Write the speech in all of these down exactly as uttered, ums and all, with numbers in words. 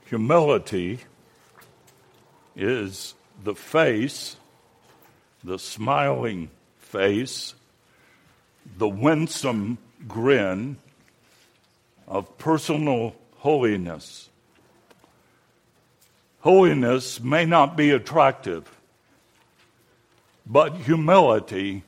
Humility is the face, the smiling face, the winsome grin of personal holiness. Holiness may not be attractive, but humility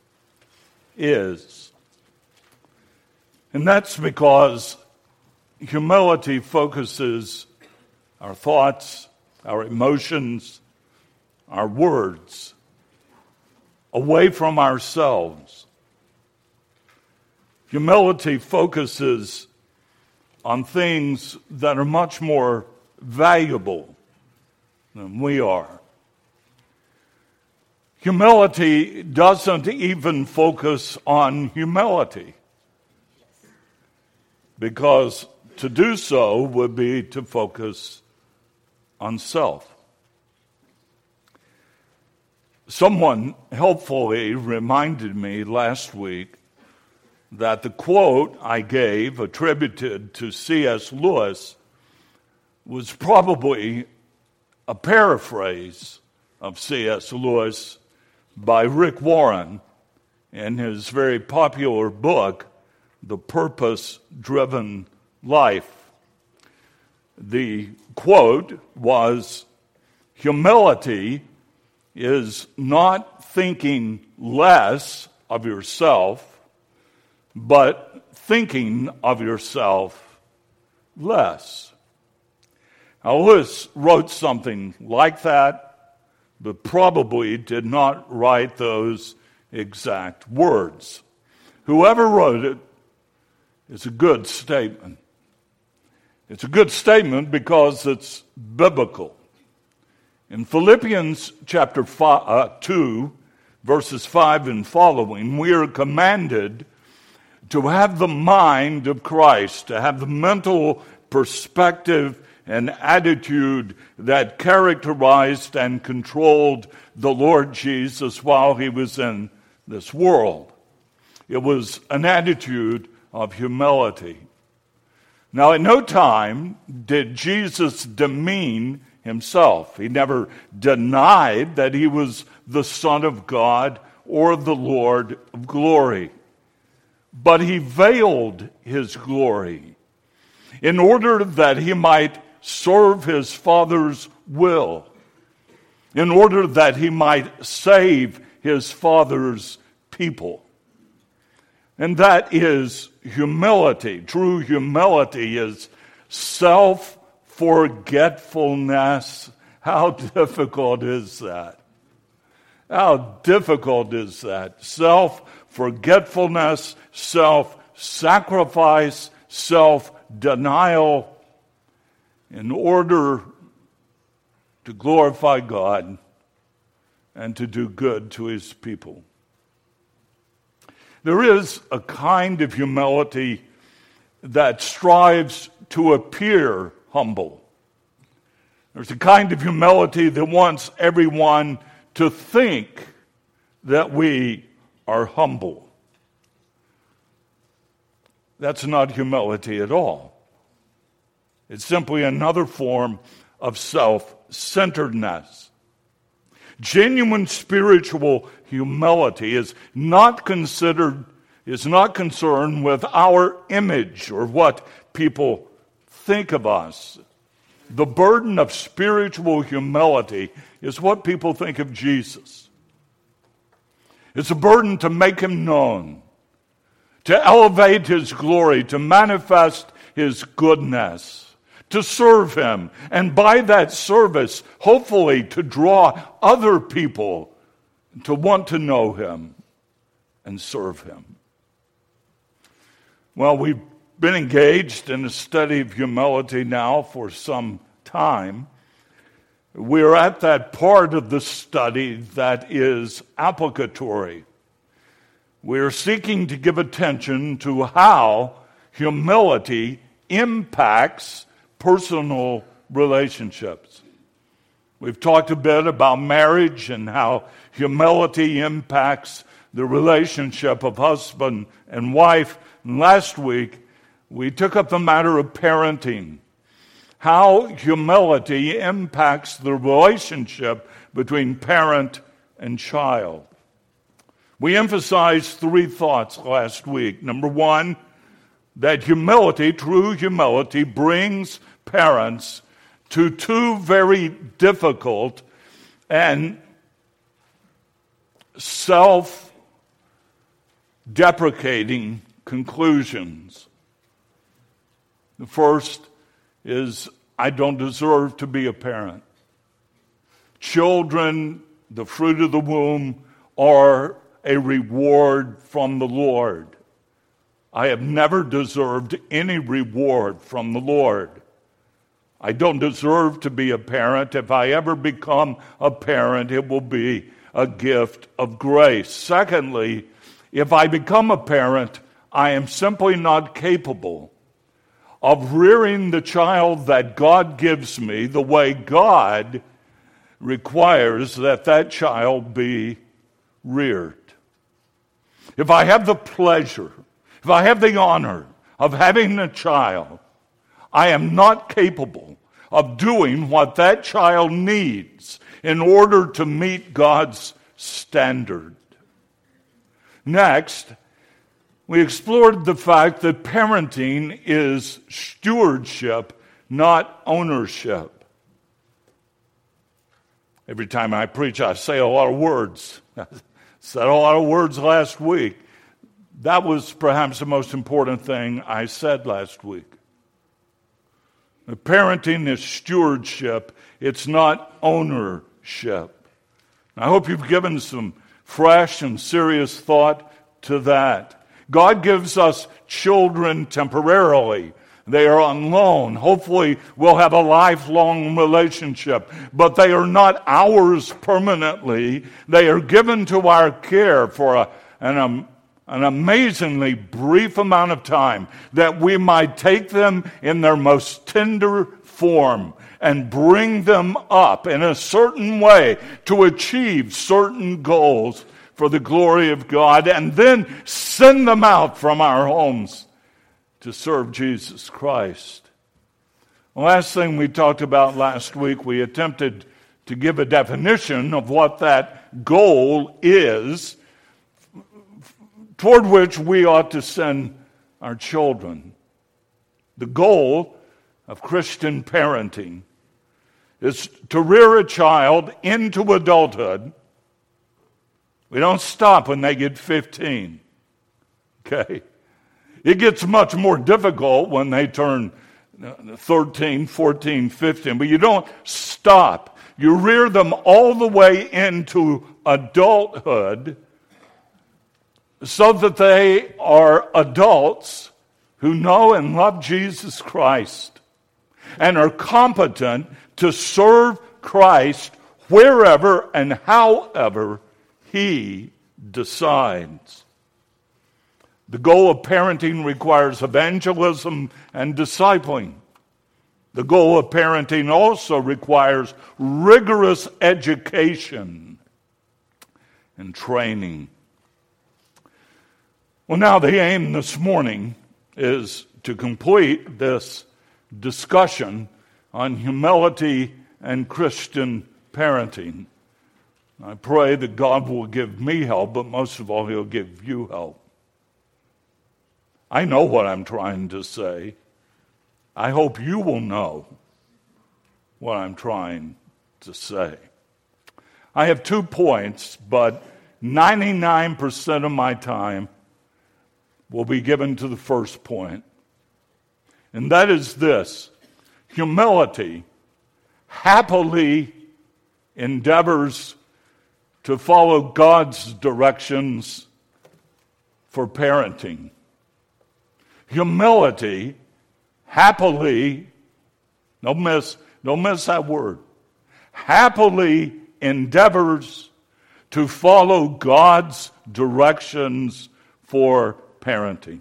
is. And that's because humility focuses our thoughts, our emotions, our words away from ourselves. Humility focuses on things that are much more valuable than we are. Humility doesn't even focus on humility, because to do so would be to focus on self. Someone helpfully reminded me last week that the quote I gave, attributed to C S Lewis, was probably a paraphrase of C S Lewis by Rick Warren in his very popular book, The Purpose-Driven Life. The quote was, "Humility is not thinking less of yourself, but thinking of yourself less." Now, Lewis wrote something like that, but probably did not write those exact words. Whoever wrote it is a good statement. It's a good statement because it's biblical. In Philippians chapter five, uh, two, verses five and following, we are commanded to have the mind of Christ, to have the mental perspective and attitude that characterized and controlled the Lord Jesus while he was in this world. It was an attitude of humility. Now, at no time did Jesus demean himself. He never denied that he was the Son of God or the Lord of glory. But he veiled his glory in order that he might serve his Father's will, in order that he might save his Father's people. And that is humility. True humility is self-forgetfulness. How difficult is that? How difficult is that? Self-forgetfulness, self-sacrifice, self-denial in order to glorify God and to do good to his people. There is a kind of humility that strives to appear humble. There's a kind of humility that wants everyone to think that we are humble. That's not humility at all. It's simply another form of self-centeredness. Genuine spiritual humility is not considered, is not concerned with our image or what people think of us. The burden of spiritual humility is what people think of Jesus. It's a burden to make him known, to elevate his glory, to manifest his goodness, to serve him, and by that service, hopefully to draw other people to want to know him and serve him. Well, we've been engaged in a study of humility now for some time. We're at that part of the study that is applicatory. We're seeking to give attention to how humility impacts personal relationships. We've talked a bit about marriage and how humility impacts the relationship of husband and wife. And last week, we took up the matter of parenting how humility impacts the relationship between parent and child. We emphasized three thoughts last week. Number one, that humility, true humility, brings parents to two very difficult and self-deprecating conclusions. The first is, I don't deserve to be a parent. Children, the fruit of the womb, are a reward from the Lord. I have never deserved any reward from the Lord. I don't deserve to be a parent. If I ever become a parent, it will be a gift of grace. Secondly, if I become a parent, I am simply not capable of rearing the child that God gives me the way God requires that that child be reared. If I have the pleasure, if I have the honor of having a child, I am not capable of doing what that child needs in order to meet God's standard. Next, we explored the fact that parenting is stewardship, not ownership. Every time I preach, I say a lot of words. I said a lot of words last week. That was perhaps the most important thing I said last week. The parenting is stewardship. It's not ownership. I hope you've given some fresh and serious thought to that. God gives us children temporarily. They are on loan. Hopefully, we'll have a lifelong relationship. But they are not ours permanently. They are given to our care for a, an, um, an amazingly brief amount of time, that we might take them in their most tender form and bring them up in a certain way to achieve certain goals for the glory of God, and then send them out from our homes to serve Jesus Christ. The last thing we talked about last week, we attempted to give a definition of what that goal is toward which we ought to send our children. The goal of Christian parenting is to rear a child into adulthood. We don't stop when they get fifteen. Okay? It gets much more difficult when they turn thirteen, fourteen, fifteen, but you don't stop. You rear them all the way into adulthood so that they are adults who know and love Jesus Christ and are competent to serve Christ wherever and however He decides. The goal of parenting requires evangelism and discipling. The goal of parenting also requires rigorous education and training. Well, now the aim this morning is to complete this discussion on humility and Christian parenting. I pray that God will give me help, but most of all, He'll give you help. I know what I'm trying to say. I hope you will know what I'm trying to say. I have two points, but ninety-nine percent of my time will be given to the first point. And that is this: humility happily endeavors to follow God's directions for parenting. Humility happily, don't miss, don't miss that word, happily endeavors to follow God's directions for parenting.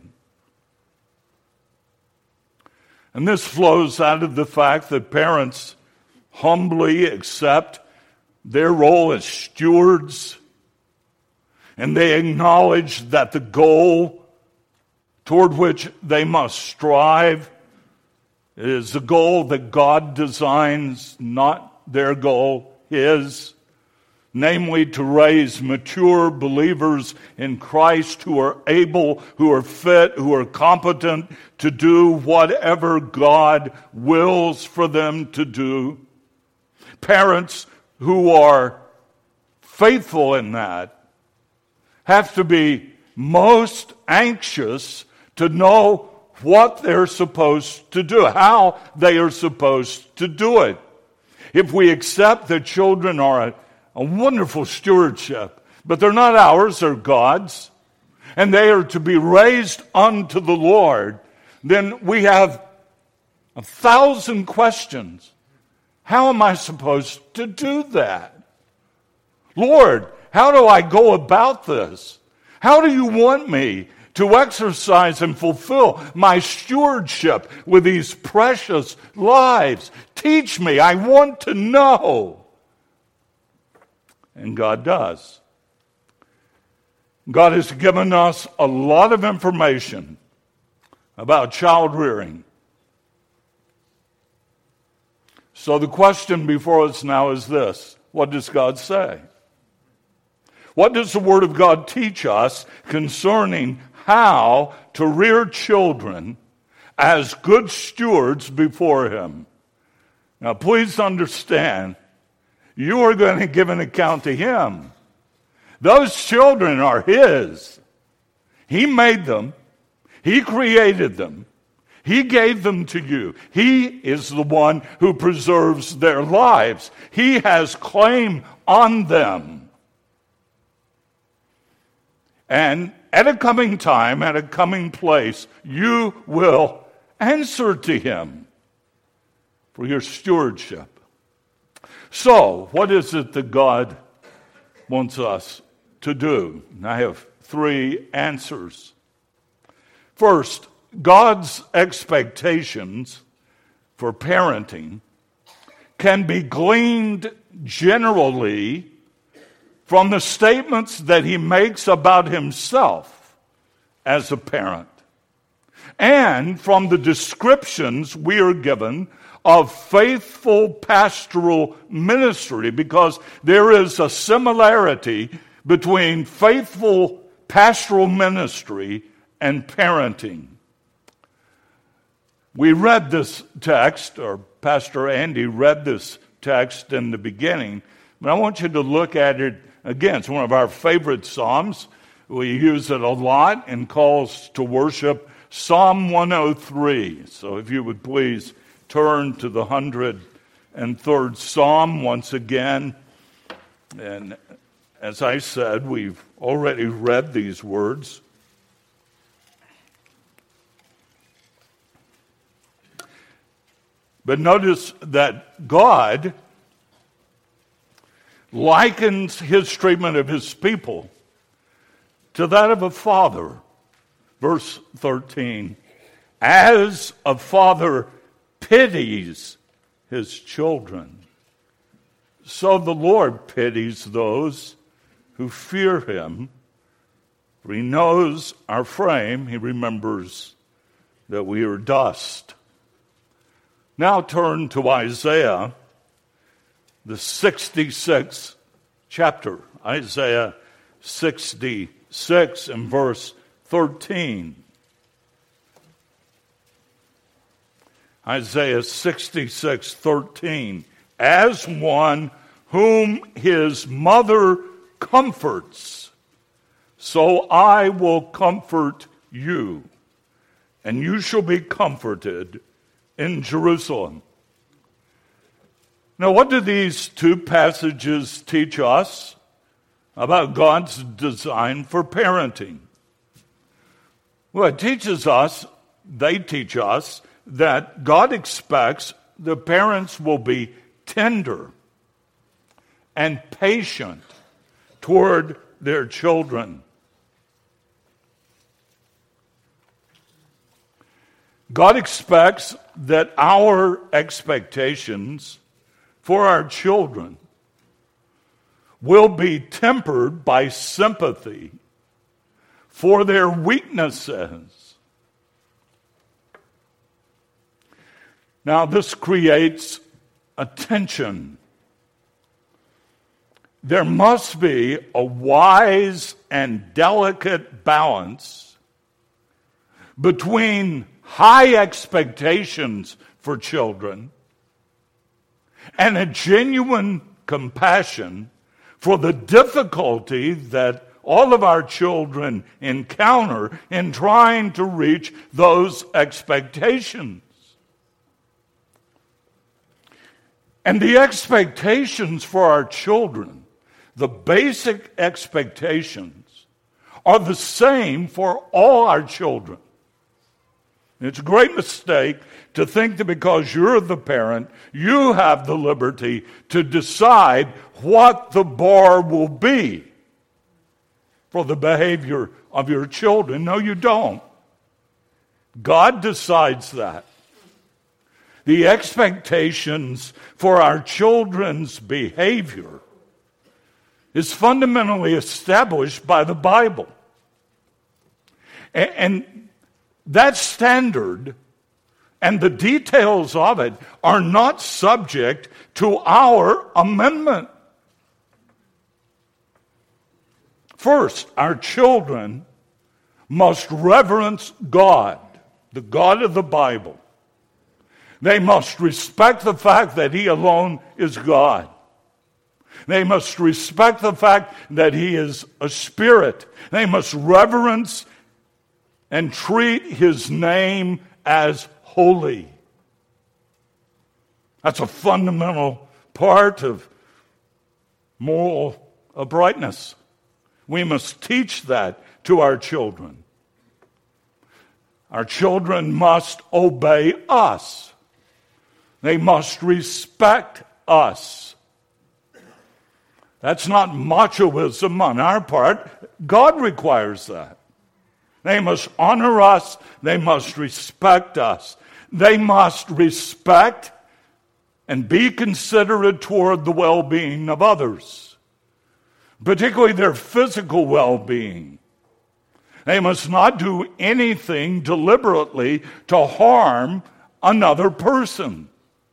And this flows out of the fact that parents humbly accept their role as stewards, and they acknowledge that the goal toward which they must strive It is the goal that God designs, not their goal, His. Namely, to raise mature believers in Christ who are able, who are fit, who are competent to do whatever God wills for them to do. Parents who are faithful in that have to be most anxious to know what they're supposed to do, how they are supposed to do it. If we accept that children are a A wonderful stewardship, but they're not ours, they're God's, and they are to be raised unto the Lord, then we have a thousand questions. How am I supposed to do that? Lord, how do I go about this? How do you want me to exercise and fulfill my stewardship with these precious lives? Teach me. I want to know. And God does. God has given us a lot of information about child rearing. So the question before us now is this: what does God say? What does the Word of God teach us concerning how to rear children as good stewards before Him? Now, please understand, you are going to give an account to Him. Those children are His. He made them. He created them. He gave them to you. He is the one who preserves their lives. He has claim on them. And at a coming time, at a coming place, you will answer to Him for your stewardship. So, what is it that God wants us to do? And I have three answers. First, God's expectations for parenting can be gleaned generally from the statements that He makes about Himself as a parent, and from the descriptions we are given of faithful pastoral ministry, because there is a similarity between faithful pastoral ministry and parenting. We read this text, or Pastor Andy read this text in the beginning, but I want you to look at it again. It's one of our favorite Psalms. We use it a lot in calls to worship, Psalm one oh three. So if you would please turn to the one hundred third Psalm once again. And as I said, we've already read these words. But notice that God likens His treatment of His people to that of a father. Verse thirteen, as a father pities his children, so the Lord pities those who fear Him. For He knows our frame. He remembers that we are dust. Now turn to Isaiah, the sixty-sixth chapter. Isaiah sixty-six and verse thirteen. Isaiah sixty-six, thirteen. As one whom his mother comforts, so I will comfort you, and you shall be comforted in Jerusalem. Now, what do these two passages teach us about God's design for parenting? Well, it teaches us, they teach us, that God expects the parents will be tender and patient toward their children. God expects that our expectations for our children will be tempered by sympathy for their weaknesses. Now, this creates a tension. There must be a wise and delicate balance between high expectations for children and a genuine compassion for the difficulty that all of our children encounter in trying to reach those expectations. And the expectations for our children, the basic expectations, are the same for all our children. It's a great mistake to think that because you're the parent, you have the liberty to decide what the bar will be for the behavior of your children. No, you don't. God decides that. The expectations for our children's behavior is fundamentally established by the Bible. And that standard and the details of it are not subject to our amendment. First, our children must reverence God, the God of the Bible. They must respect the fact that He alone is God. They must respect the fact that He is a spirit. They must reverence and treat His name as holy. That's a fundamental part of moral uprightness. We must teach that to our children. Our children must obey us. They must respect us. That's not machoism on our part. God requires that. They must honor us. They must respect us. They must respect and be considerate toward the well-being of others, particularly their physical well-being. They must not do anything deliberately to harm another person.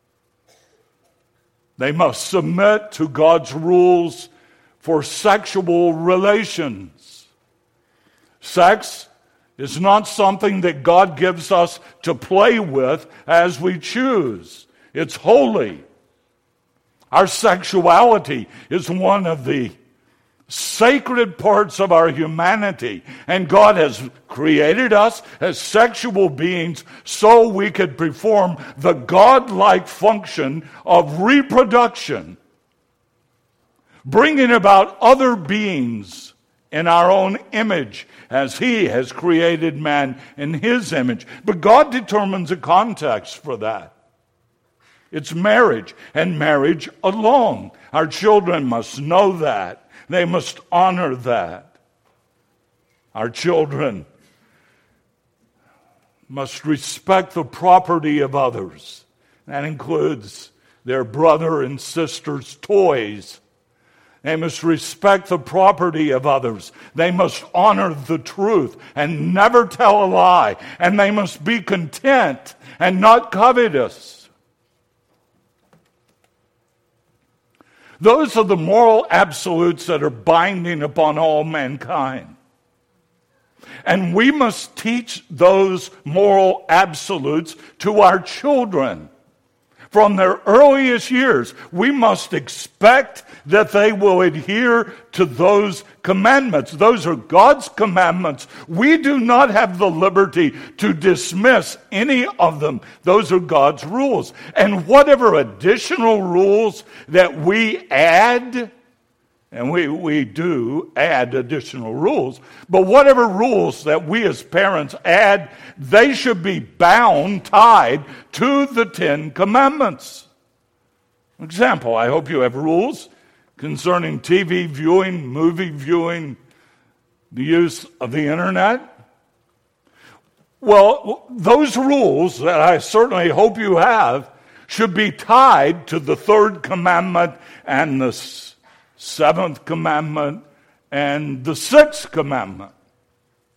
They must submit to God's rules for sexual relations. Sex is not something that God gives us to play with as we choose. It's holy. Our sexuality is one of the sacred parts of our humanity, and God has created us as sexual beings so we could perform the God-like function of reproduction, bringing about other beings in our own image as He has created man in His image. But God determines a context for that. It's marriage, and marriage alone. Our children must know that. They must honor that. Our children must respect the property of others. That includes their brother and sister's toys. They must respect the property of others. They must honor the truth and never tell a lie. And they must be content and not covetous. Those are the moral absolutes that are binding upon all mankind. And we must teach those moral absolutes to our children. From their earliest years, we must expect that they will adhere to those commandments. Those are God's commandments. We do not have the liberty to dismiss any of them. Those are God's rules. And whatever additional rules that we add, and we, we do add additional rules, but whatever rules that we as parents add, they should be bound, tied to the Ten Commandments. For example, I hope you have rules concerning T V viewing, movie viewing, the use of the internet. Well, those rules that I certainly hope you have should be tied to the third commandment and the seventh commandment and the sixth commandment.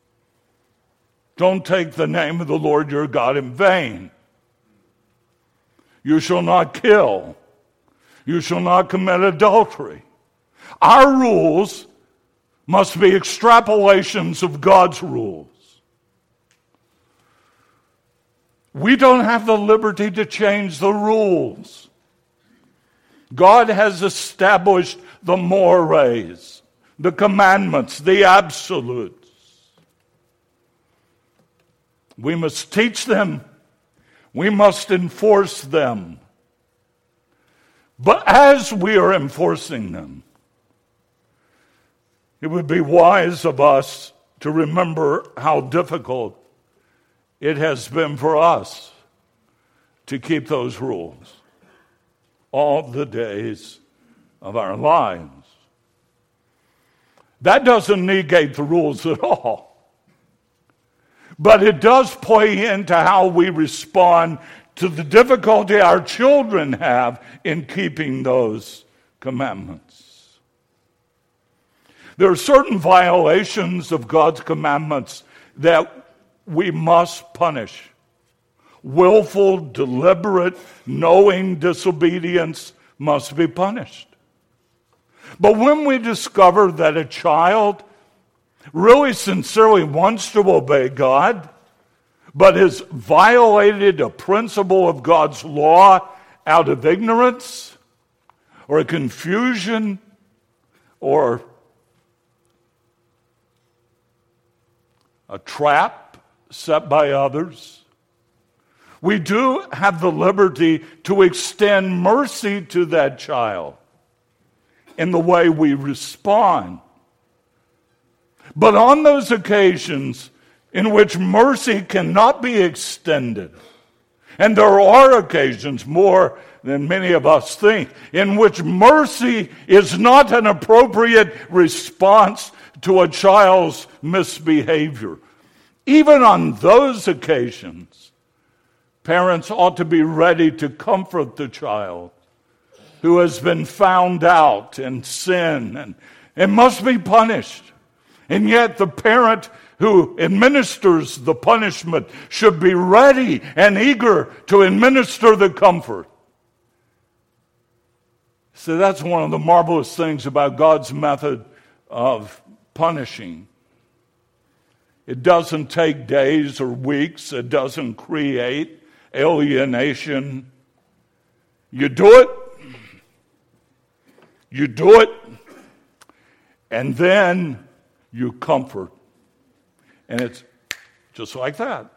Don't take the name of the Lord your God in vain. You shall not kill. You shall not commit adultery. Our rules must be extrapolations of God's rules. We don't have the liberty to change the rules. God has established the mores, the commandments, the absolutes. We must teach them. We must enforce them. But as we are enforcing them, it would be wise of us to remember how difficult it has been for us to keep those rules all the days of our lives. That doesn't negate the rules at all, but it does play into how we respond to the difficulty our children have in keeping those commandments. There are certain violations of God's commandments that we must punish. Willful, deliberate, knowing disobedience must be punished. But when we discover that a child really sincerely wants to obey God, but has violated a principle of God's law out of ignorance or confusion or a trap set by others, we do have the liberty to extend mercy to that child in the way we respond. But on those occasions in which mercy cannot be extended, and there are occasions more than many of us think, in which mercy is not an appropriate response to a child's misbehavior. Even on those occasions, parents ought to be ready to comfort the child who has been found out in sin and, and must be punished. And yet the parent who administers the punishment should be ready and eager to administer the comfort. So that's one of the marvelous things about God's method of punishing. It doesn't take days or weeks. It doesn't create alienation. You do it. You do it. And then you comfort. And it's just like that.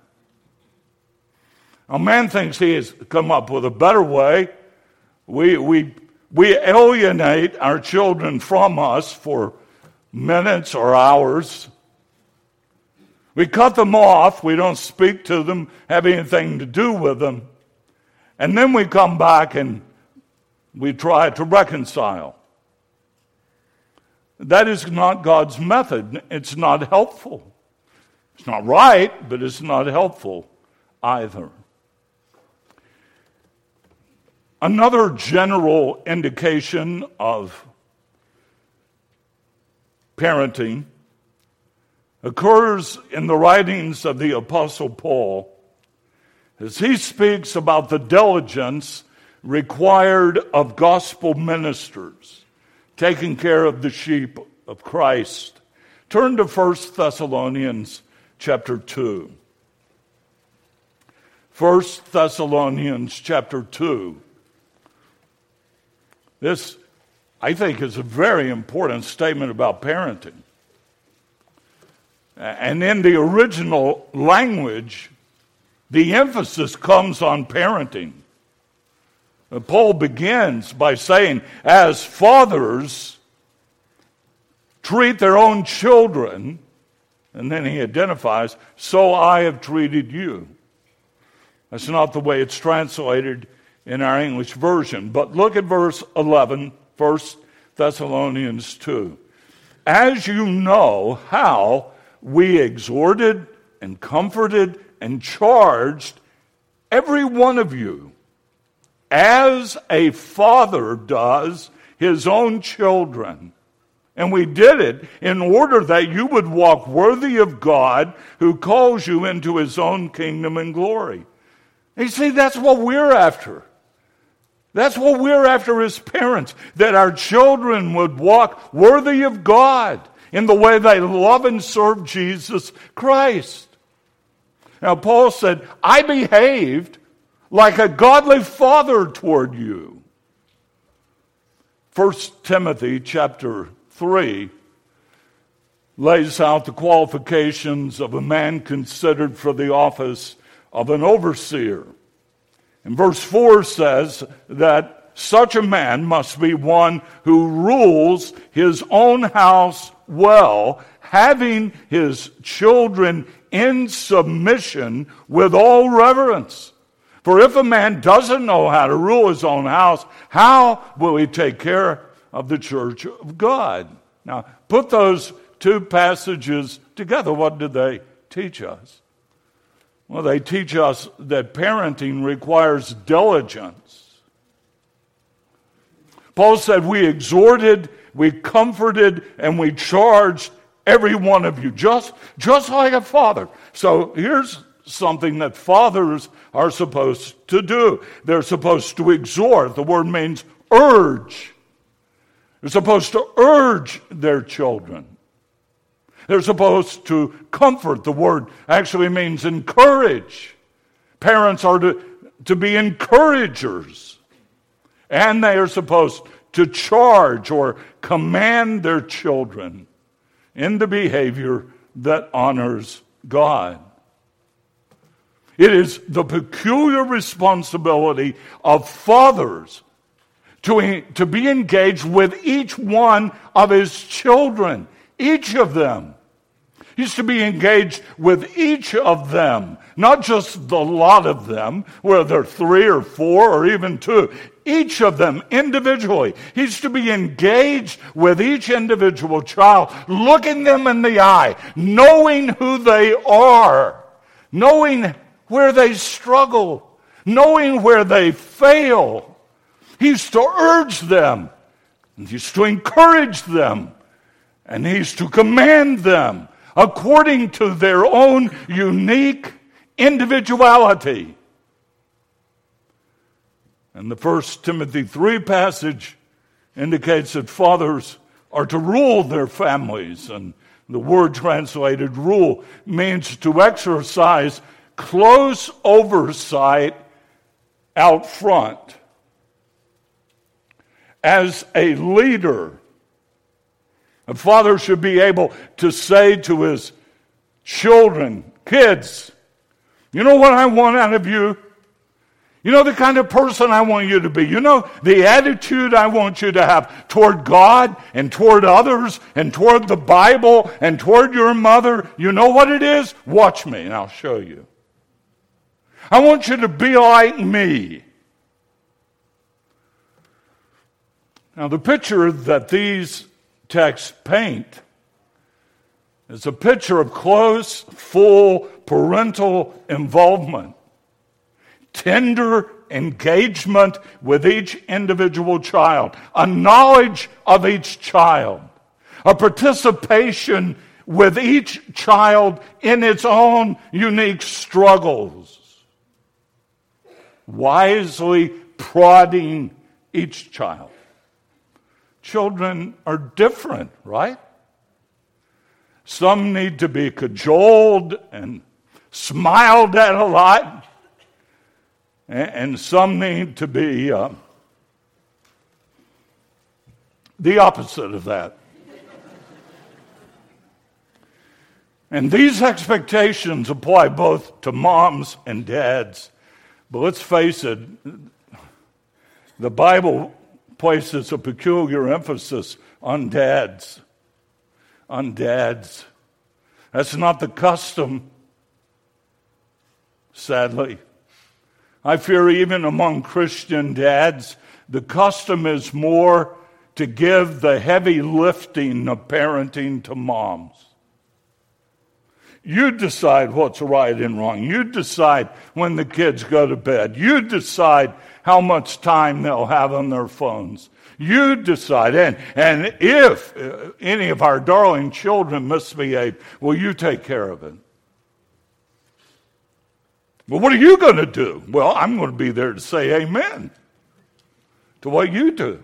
A man thinks he has come up with a better way. We, we, we alienate our children from us for minutes or hours. We cut them off. We don't speak to them, have anything to do with them. And then we come back and we try to reconcile. That is not God's method. It's not helpful. It's not right, but it's not helpful either. Another general indication of parenting occurs in the writings of the Apostle Paul as he speaks about the diligence required of gospel ministers taking care of the sheep of Christ. Turn to First Thessalonians chapter two. First Thessalonians chapter two. This, I think, is a very important statement about parenting. And in the original language, the emphasis comes on parenting. Paul begins by saying, as fathers treat their own children, and then he identifies, so I have treated you. That's not the way it's translated in our English version. But look at verse eleven, First Thessalonians two. As you know how we exhorted and comforted and charged every one of you, as a father does his own children. And we did it in order that you would walk worthy of God who calls you into his own kingdom and glory. And you see, that's what we're after. That's what we're after as parents, that our children would walk worthy of God in the way they love and serve Jesus Christ. Now, Paul said, I behaved like a godly father toward you. First Timothy chapter three lays out the qualifications of a man considered for the office of an overseer. And verse four says that such a man must be one who rules his own house well, having his children in submission with all reverence. For if a man doesn't know how to rule his own house, how will he take care of the church of God? Now, put those two passages together. What did they teach us? Well, they teach us that parenting requires diligence. Paul said, we exhorted, we comforted, and we charged every one of you, just, just like a father. So here's something that fathers are supposed to do. They're supposed to exhort. The word means urge. They're supposed to urge their children. They're supposed to comfort. The word actually means encourage. Parents are to, to be encouragers. And they are supposed to charge or command their children in the behavior that honors God. It is the peculiar responsibility of fathers to, to be engaged with each one of his children, each of them. He's to be engaged with each of them, not just the lot of them, whether three or four or even two. Each of them individually. He's to be engaged with each individual child, looking them in the eye, knowing who they are, knowing where they struggle, knowing where they fail. He's to urge them, and he's to encourage them, and he's to command them according to their own unique individuality. And the First Timothy three passage indicates that fathers are to rule their families. And the word translated rule means to exercise close oversight out front. As a leader, a father should be able to say to his children, kids, you know what I want out of you? You know the kind of person I want you to be. You know the attitude I want you to have toward God and toward others and toward the Bible and toward your mother. You know what it is? Watch me and I'll show you. I want you to be like me. Now the picture that these texts paint is a picture of close, full parental involvement. Tender engagement with each individual child, a knowledge of each child, a participation with each child in its own unique struggles, wisely prodding each child. Children are different, right? Some need to be cajoled and smiled at a lot. And some need to be uh, the opposite of that. And these expectations apply both to moms and dads. But let's face it, the Bible places a peculiar emphasis on dads. On dads. That's not the custom, sadly. I fear even among Christian dads, the custom is more to give the heavy lifting of parenting to moms. You decide what's right and wrong. You decide when the kids go to bed. You decide how much time they'll have on their phones. You decide. And, and if uh, any of our darling children misbehave, well, you take care of it. Well, what are you going to do? Well, I'm going to be there to say amen. to what you do.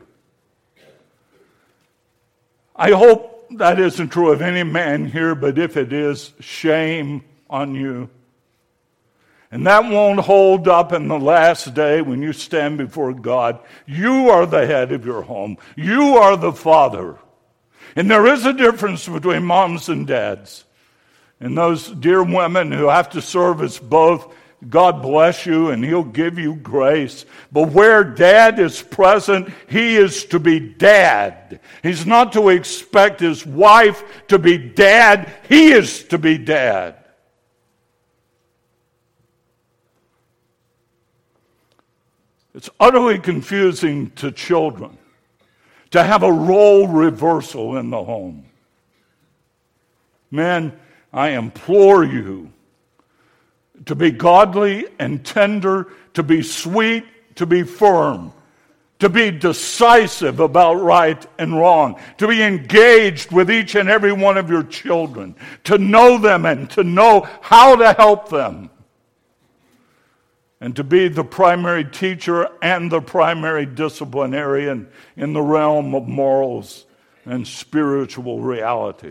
I hope that isn't true of any man here, but if it is, shame on you. And that won't hold up in the last day when you stand before God. You are the head of your home. You are the father. And there is a difference between moms and dads. And those dear women who have to serve as both, God bless you and he'll give you grace. But where dad is present, he is to be dad. He's not to expect his wife to be dad. He is to be dad. It's utterly confusing to children to have a role reversal in the home. Men, I implore you to be godly and tender, to be sweet, to be firm, to be decisive about right and wrong, to be engaged with each and every one of your children, to know them and to know how to help them, and to be the primary teacher and the primary disciplinarian in the realm of morals and spiritual reality.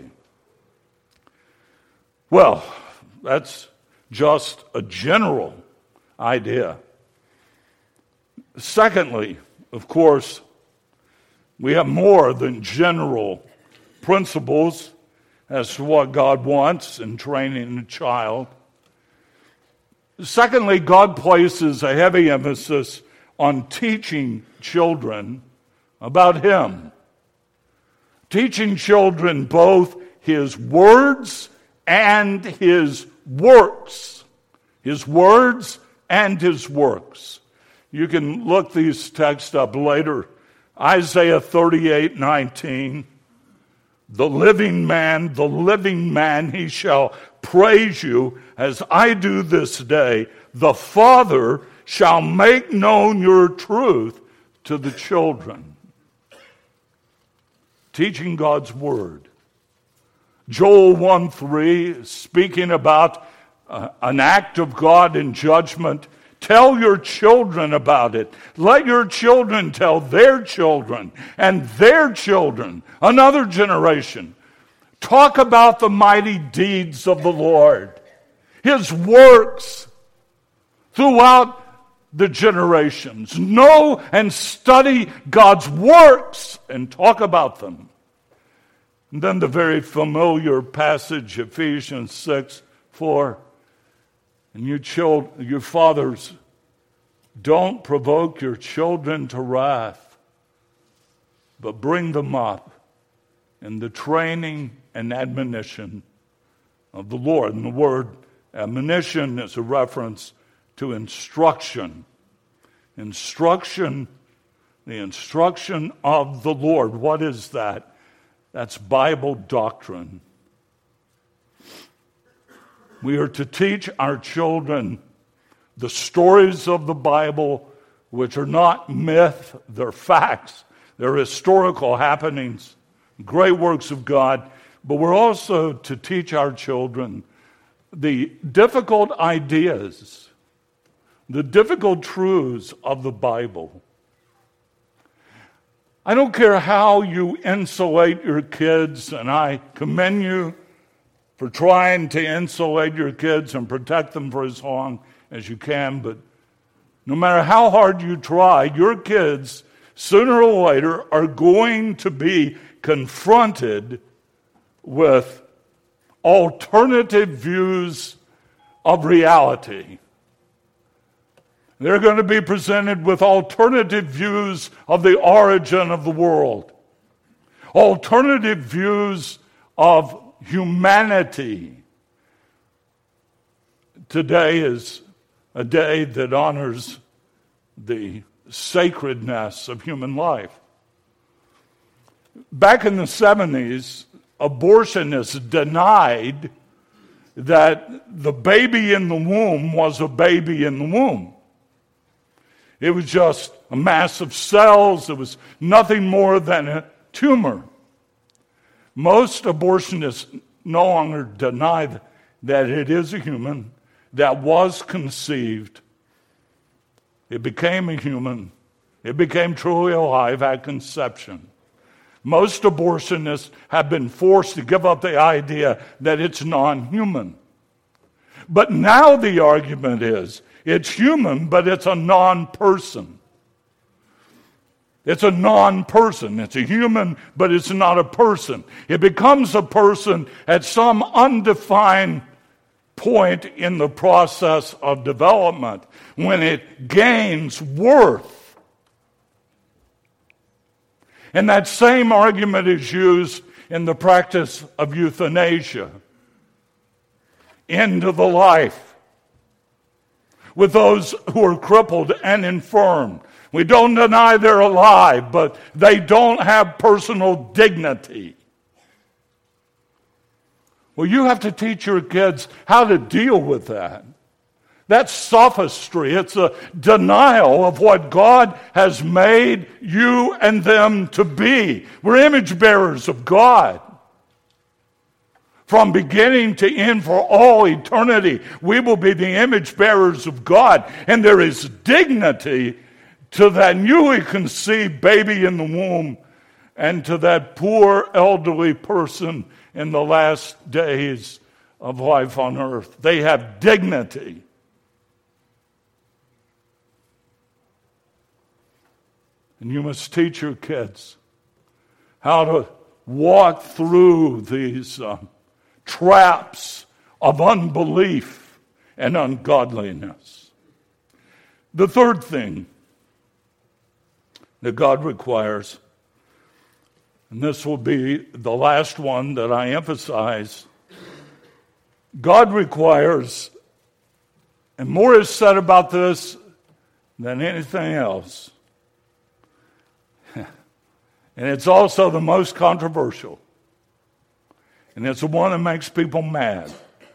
Well, that's just a general idea. Secondly, of course, we have more than general principles as to what God wants in training a child. Secondly, God places a heavy emphasis on teaching children about Him. Teaching children both His words and His works. His words and His works. You can look these texts up later. Isaiah thirty-eight nineteen. The living man, the living man, he shall praise you as I do this day. The Father shall make known your truth to the children. Teaching God's word. Joel one three, speaking about uh, an act of God in judgment. Tell your children about it. Let your children tell their children and their children, another generation. Talk about the mighty deeds of the Lord, His works throughout the generations. Know and study God's works and talk about them. And then the very familiar passage, Ephesians six four. And you children, you fathers, don't provoke your children to wrath, but bring them up in the training and admonition of the Lord. And the word admonition is a reference to instruction. Instruction, the instruction of the Lord. What is that? That's Bible doctrine. We are to teach our children the stories of the Bible, which are not myth, they're facts. They're historical happenings, great works of God. But we're also to teach our children the difficult ideas, the difficult truths of the Bible. I don't care how you insulate your kids, and I commend you for trying to insulate your kids and protect them for as long as you can, but no matter how hard you try, your kids, sooner or later, are going to be confronted with alternative views of reality. They're going to be presented with alternative views of the origin of the world, alternative views of humanity. Today is a day that honors the sacredness of human life. Back in the seventies, abortionists denied that the baby in the womb was a baby in the womb. It was just a mass of cells. It was nothing more than a tumor. Most abortionists no longer deny that it is a human that was conceived. It became a human It became truly alive at conception. Most abortionists have been forced to give up the idea that it's non-human. But now the argument is, it's human, but it's a non-person. It's a non-person. It's a human, but it's not a person. It becomes a person at some undefined point in the process of development when it gains worth. And that same argument is used in the practice of euthanasia. End of the life. With those who are crippled and infirm. We don't deny they're alive, but they don't have personal dignity. Well, you have to teach your kids how to deal with that. That's sophistry. It's a denial of what God has made you and them to be. We're image bearers of God. From beginning to end for all eternity, we will be the image bearers of God. And there is dignity to that newly conceived baby in the womb and to that poor elderly person in the last days of life on earth. They have dignity. And you must teach your kids how to walk through these uh, traps of unbelief and ungodliness. The third thing that God requires, and this will be the last one that I emphasize, God requires, and more is said about this than anything else, and it's also the most controversial. And it's the one that makes people mad.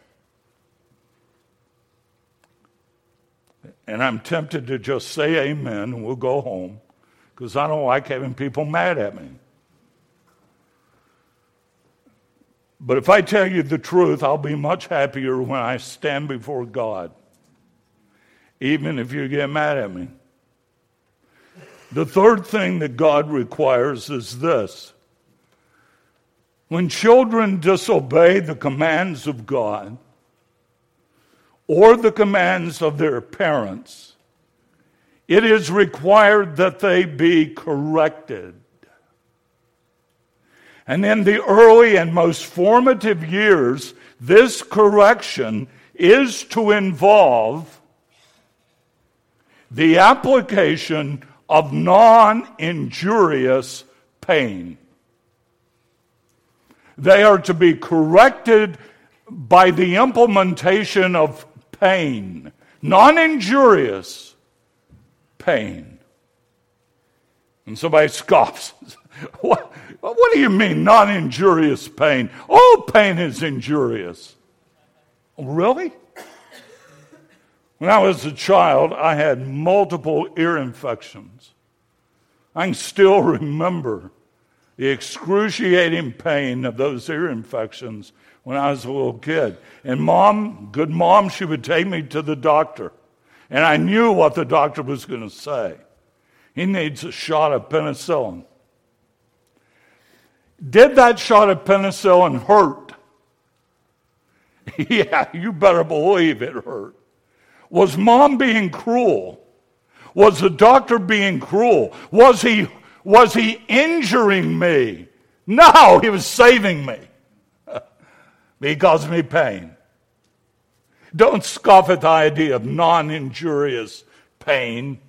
And I'm tempted to just say amen and we'll go home because I don't like having people mad at me. But if I tell you the truth, I'll be much happier when I stand before God, even if you get mad at me. The third thing that God requires is this. When children disobey the commands of God or the commands of their parents, it is required that they be corrected. And in the early and most formative years, this correction is to involve the application of non-injurious pain. They are to be corrected by the implementation of pain, non-injurious pain. And somebody scoffs. What, what do you mean, non-injurious pain? All pain is injurious. Really? When I was a child, I had multiple ear infections. I can still remember the excruciating pain of those ear infections when I was a little kid. And mom, good mom, she would take me to the doctor. And I knew what the doctor was going to say. He needs a shot of penicillin. Did that shot of penicillin hurt? Yeah, you better believe it hurt. Was mom being cruel? Was the doctor being cruel? Was he Was he injuring me? No, he was saving me. He caused me pain. Don't scoff at the idea of non-injurious pain.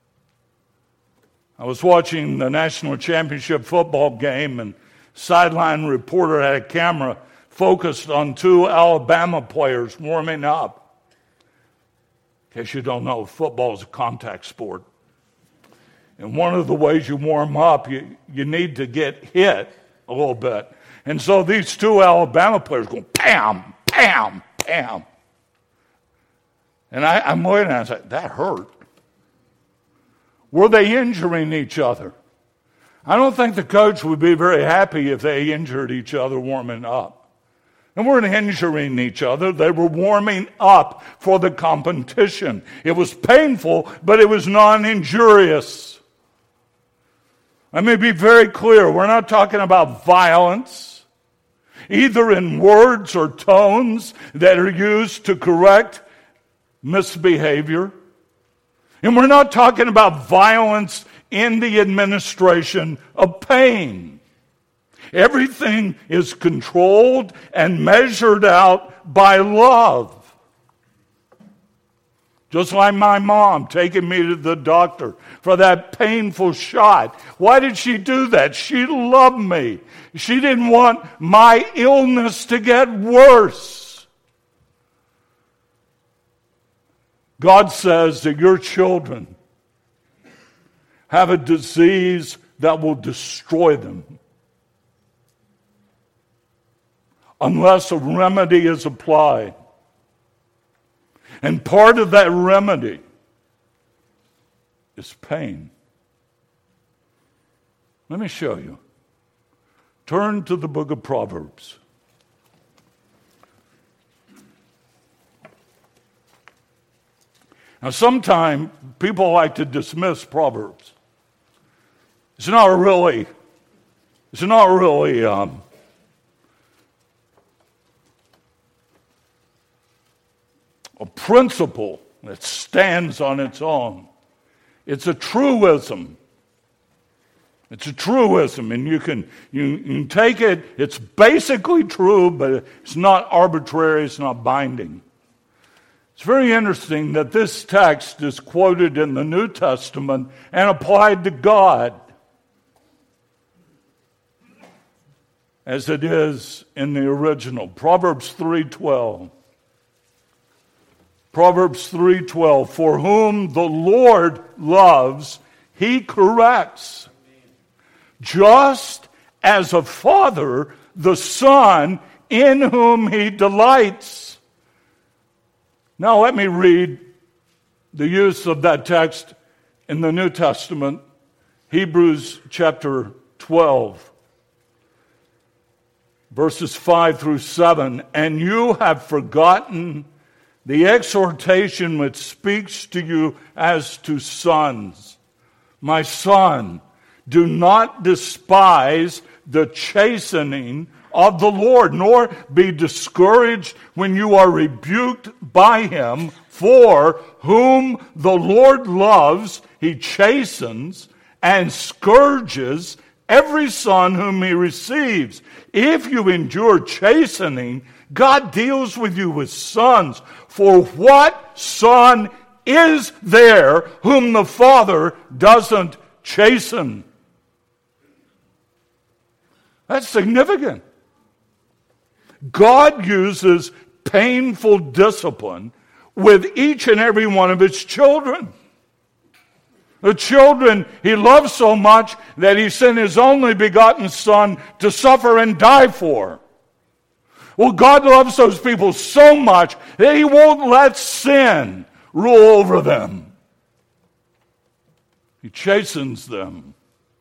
I was watching the national championship football game, and sideline reporter had a camera focused on two Alabama players warming up. In case you don't know, football is a contact sport. And one of the ways you warm up, you, you need to get hit a little bit. And so these two Alabama players go, bam, bam, bam. And I, I'm looking at it and I say, that hurt. Were they injuring each other? I don't think the coach would be very happy if they injured each other warming up. They weren't injuring each other. They were warming up for the competition. It was painful, but it was non-injurious. Let me be very clear. We're not talking about violence, either in words or tones that are used to correct misbehavior. And we're not talking about violence in the administration of pain. Everything is controlled and measured out by love. Just like my mom taking me to the doctor for that painful shot. Why did she do that? She loved me. She didn't want my illness to get worse. God says that your children have a disease that will destroy them unless a remedy is applied. And part of that remedy is pain. Let me show you. Turn to the book of Proverbs. Now, sometimes people like to dismiss Proverbs. It's not really, it's not really um, a principle that stands on its own. It's a truism. It's a truism, and you can, you, you can take it. It's basically true, but it's not arbitrary, it's not binding. It's very interesting that this text is quoted in the New Testament and applied to God as it is in the original. Proverbs three twelve. Proverbs three twelve. For whom the Lord loves, he corrects. Just as a father, the son in whom he delights. Now let me read the use of that text in the New Testament, Hebrews chapter twelve, verses five through seven. And you have forgotten the exhortation which speaks to you as to sons. My son, do not despise the chastening of the Lord, nor be discouraged when you are rebuked by him. For whom the Lord loves, he chastens and scourges every son whom he receives. If you endure chastening, God deals with you with sons. For what son is there whom the Father doesn't chasten? That's significant. God uses painful discipline with each and every one of his children. The children he loves so much that he sent his only begotten Son to suffer and die for. Well, God loves those people so much that he won't let sin rule over them. He chastens them.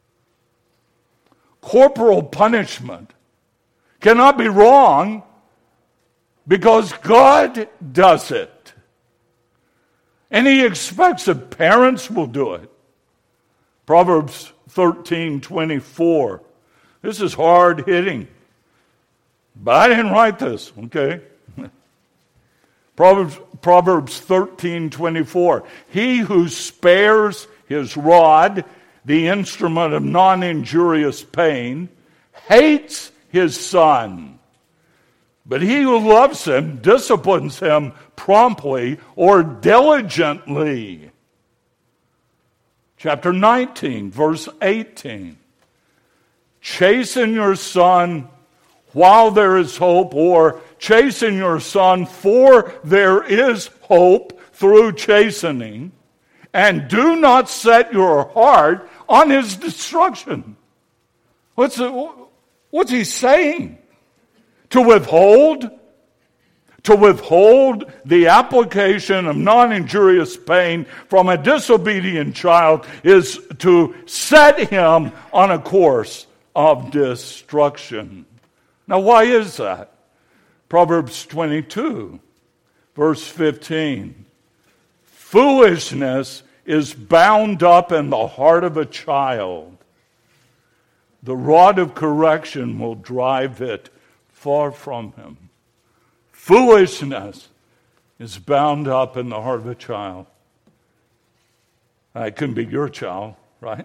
Corporal punishment cannot be wrong because God does it. And he expects that parents will do it. Proverbs thirteen twenty-four. This is hard hitting. But I didn't write this, okay? Proverbs, Proverbs thirteen twenty-four. He who spares his rod, the instrument of non-injurious pain, hates his son. But he who loves him disciplines him promptly or diligently. Chapter nineteen, verse eighteen. Chasten your son while there is hope, or chasten your son, for there is hope through chastening, and do not set your heart on his destruction. What's the, what's he saying? To withhold? To withhold the application of non-injurious pain from a disobedient child is to set him on a course of destruction. Now, why is that? Proverbs twenty-two, verse fifteen. Foolishness is bound up in the heart of a child, the rod of correction will drive it far from him. Foolishness is bound up in the heart of a child. It can be your child, right? It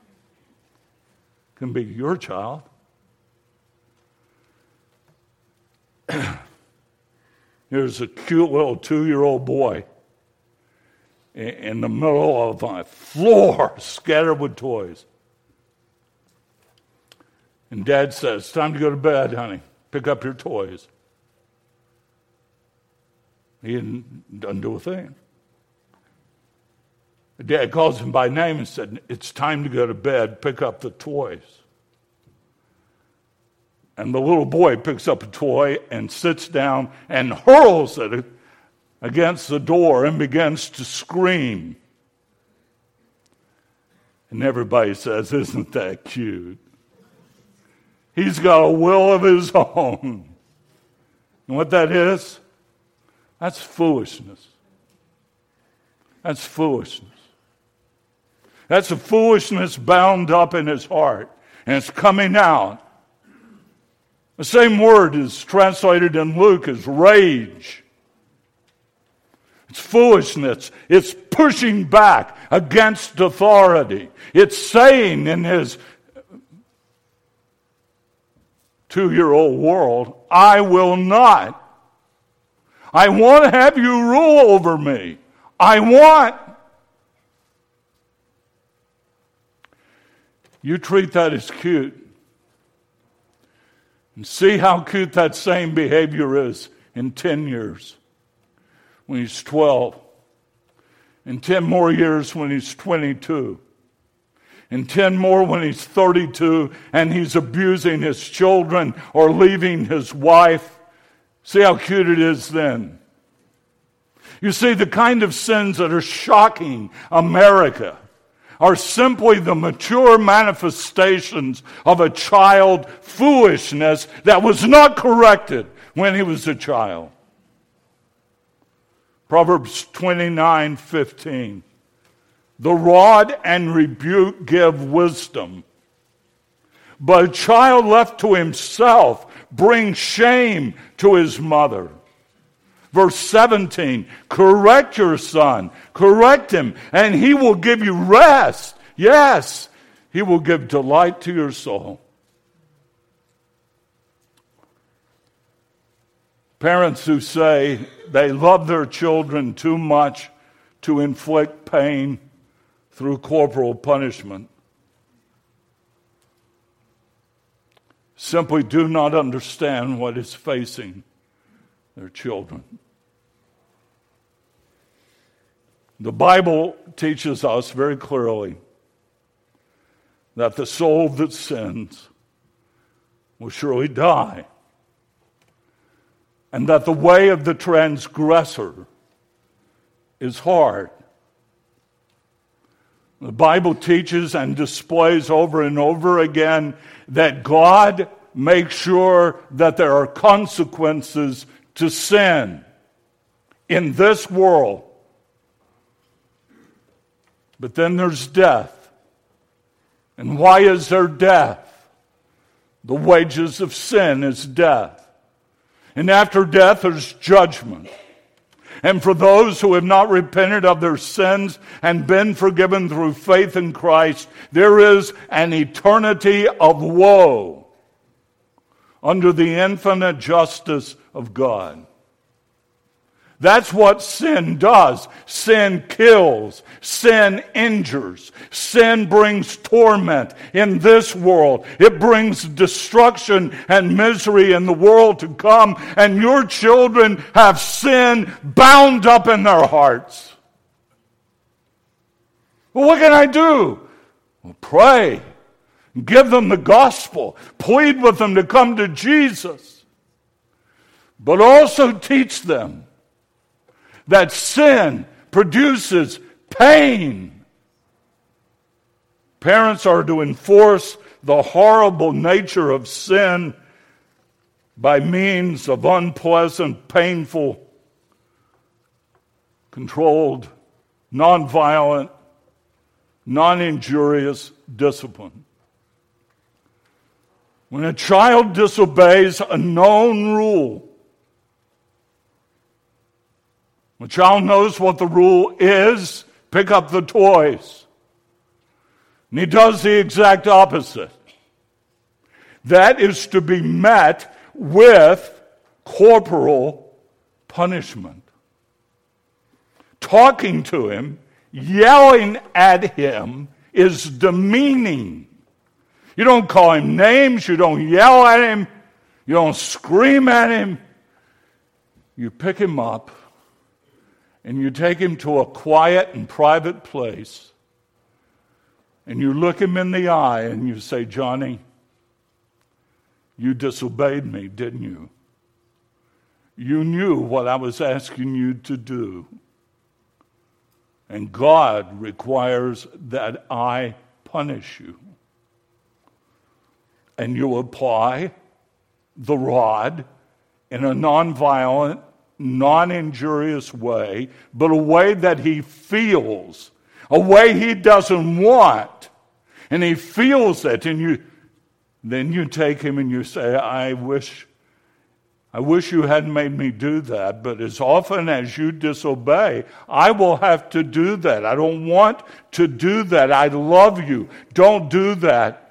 can be your child. Here's a cute little two-year-old boy in the middle of a floor scattered with toys. And Dad says, "It's time to go to bed, honey. Pick up your toys." He didn't, doesn't do a thing. Dad calls him by name and said, "It's time to go to bed. Pick up the toys." And the little boy picks up a toy and sits down and hurls it against the door and begins to scream. And everybody says, "Isn't that cute?" He's got a will of his own. And what that is? That's foolishness. That's foolishness. That's a foolishness bound up in his heart. And it's coming out. The same word is translated in Luke as rage. It's foolishness. It's pushing back against authority. It's saying in his two-year-old world, "I will not. I want to have you rule over me. I want." You treat that as cute. And see how cute that same behavior is in ten years when he's twelve. In ten more years when he's twenty-two. In ten more when he's thirty-two and he's abusing his children or leaving his wife. See how cute it is then. You see, the kind of sins that are shocking America are simply the mature manifestations of a child foolishness that was not corrected when he was a child. Proverbs twenty-nine fifteen. The rod and rebuke give wisdom, but a child left to himself brings shame to his mother. Verse seventeen, correct your son, correct him, and he will give you rest. Yes, he will give delight to your soul. Parents who say they love their children too much to inflict pain through corporal punishment simply do not understand what is facing their children. The Bible teaches us very clearly that the soul that sins will surely die, and that the way of the transgressor is hard. The Bible teaches and displays over and over again that God makes sure that there are consequences to sin in this world. But then there's death. And why is there death? The wages of sin is death. And after death, there's judgment. And for those who have not repented of their sins and been forgiven through faith in Christ, there is an eternity of woe under the infinite justice of God. That's what sin does. Sin kills. Sin injures. Sin brings torment in this world. It brings destruction and misery in the world to come. And your children have sin bound up in their hearts. Well, what can I do? Well, pray. Give them the gospel. Plead with them to come to Jesus. But also teach them that sin produces pain. Parents are to enforce the horrible nature of sin by means of unpleasant, painful, controlled, nonviolent, non-injurious discipline. When a child disobeys a known rule, when a child knows what the rule is, pick up the toys. And he does the exact opposite. That is to be met with corporal punishment. Talking to him, yelling at him is demeaning. You don't call him names, you don't yell at him, you don't scream at him. You pick him up and you take him to a quiet and private place and you look him in the eye and you say, Johnny, you disobeyed me, didn't you? You knew what I was asking you to do. And God requires that I punish you. And you apply the rod in a nonviolent, non-injurious way, but a way that he feels, a way he doesn't want. And he feels it, and you then you take him and you say, I wish I wish you hadn't made me do that, but as often as you disobey, I will have to do that. I don't want to do that. I love you. Don't do that.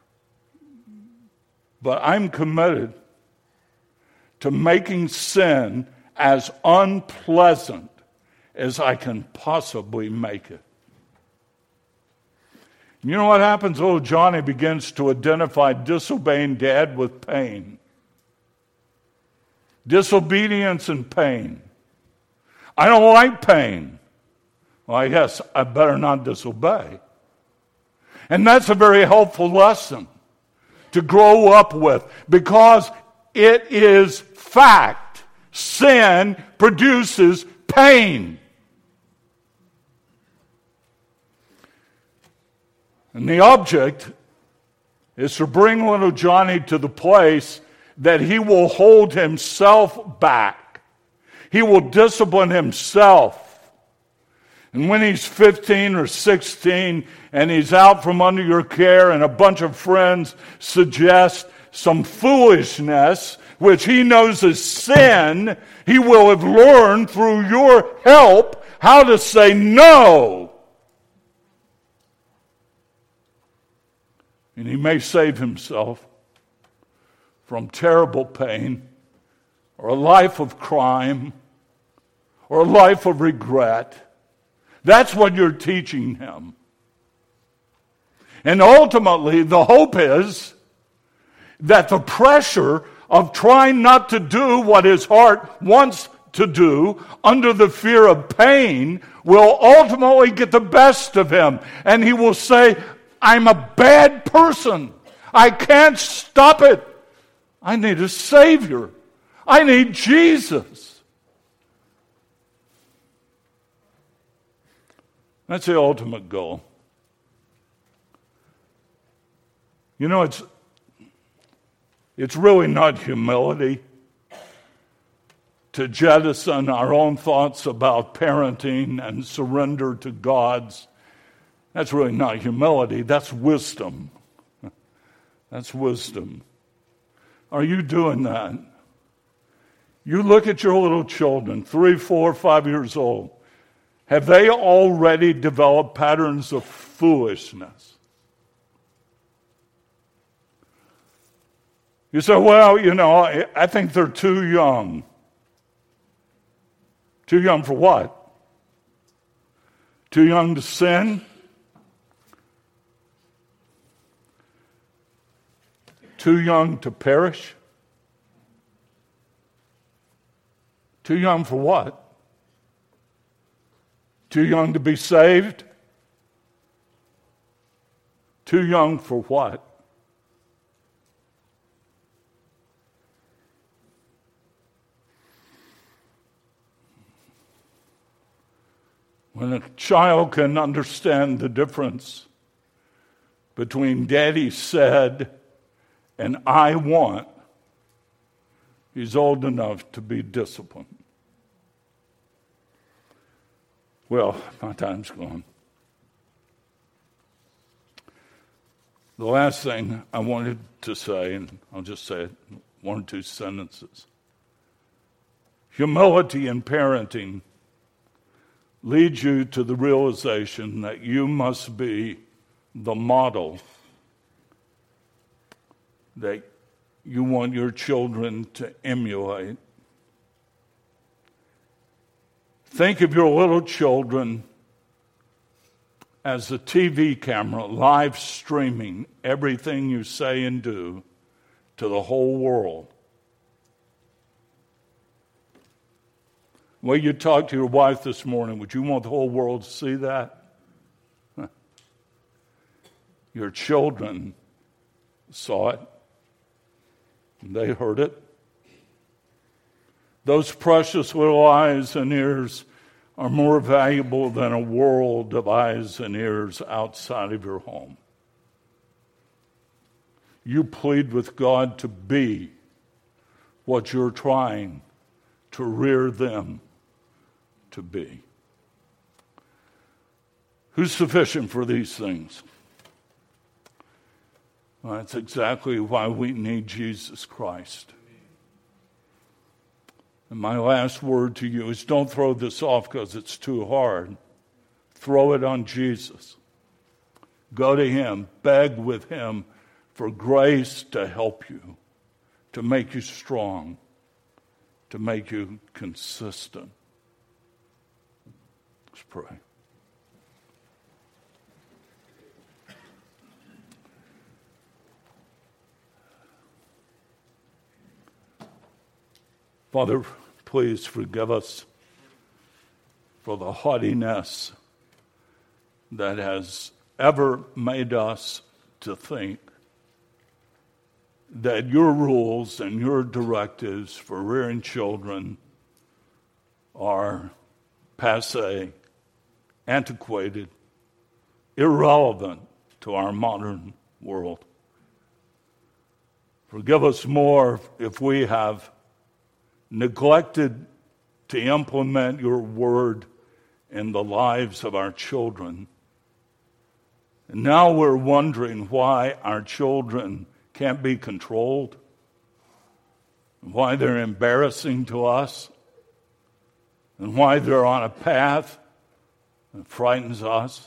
But I'm committed to making sin as unpleasant as I can possibly make it. You know what happens? Little Johnny begins to identify disobeying Dad with pain. Disobedience and pain. I don't like pain. Well, I guess I better not disobey. And that's a very helpful lesson to grow up with, because it is fact. Sin produces pain. And the object is to bring little Johnny to the place that he will hold himself back. He will discipline himself. And when he's fifteen or sixteen and he's out from under your care and a bunch of friends suggest some foolishness, which he knows is sin, he will have learned through your help how to say no. And he may save himself from terrible pain, or a life of crime, or a life of regret. That's what you're teaching him. And ultimately, the hope is that the pressure of trying not to do what his heart wants to do under the fear of pain will ultimately get the best of him. And he will say, I'm a bad person. I can't stop it. I need a Savior. I need Jesus. That's the ultimate goal. You know, it's it's really not humility to jettison our own thoughts about parenting and surrender to God's. That's really not humility. That's wisdom. That's wisdom. Are you doing that? You look at your little children, three, four, five years old. Have they already developed patterns of foolishness? You say, well, you know, I think they're too young. Too young for what? Too young to sin? Too young to perish? Too young for what? Too young to be saved? Too young for what? When a child can understand the difference between Daddy said and I want, he's old enough to be disciplined. Well, my time's gone. The last thing I wanted to say, and I'll just say it, one or two sentences. Humility in parenting leads you to the realization that you must be the model that you want your children to emulate. Think of your little children as a T V camera live streaming everything you say and do to the whole world. When you talk to your wife this morning, would you want the whole world to see that? Your children saw it. They heard it. Those precious little eyes and ears are more valuable than a world of eyes and ears outside of your home. You plead with God to be what you're trying to rear them to be. Who's sufficient for these things? Well, that's exactly why we need Jesus Christ. And my last word to you is don't throw this off because it's too hard. Throw it on Jesus. Go to him, beg with him for grace to help you, to make you strong, to make you consistent. Let's pray. Father, please forgive us for the haughtiness that has ever made us to think that your rules and your directives for rearing children are passé, antiquated, irrelevant to our modern world. Forgive us more if we have neglected to implement your word in the lives of our children. And now we're wondering why our children can't be controlled, why they're embarrassing to us, and why they're on a path that frightens us.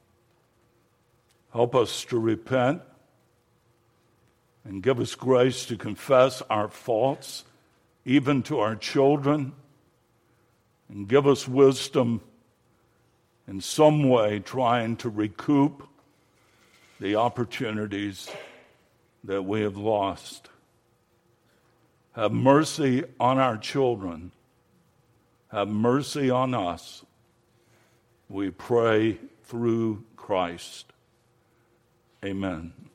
Help us to repent and give us grace to confess our faults even to our children, and give us wisdom in some way trying to recoup the opportunities that we have lost. Have mercy on our children. Have mercy on us. We pray through Christ. Amen.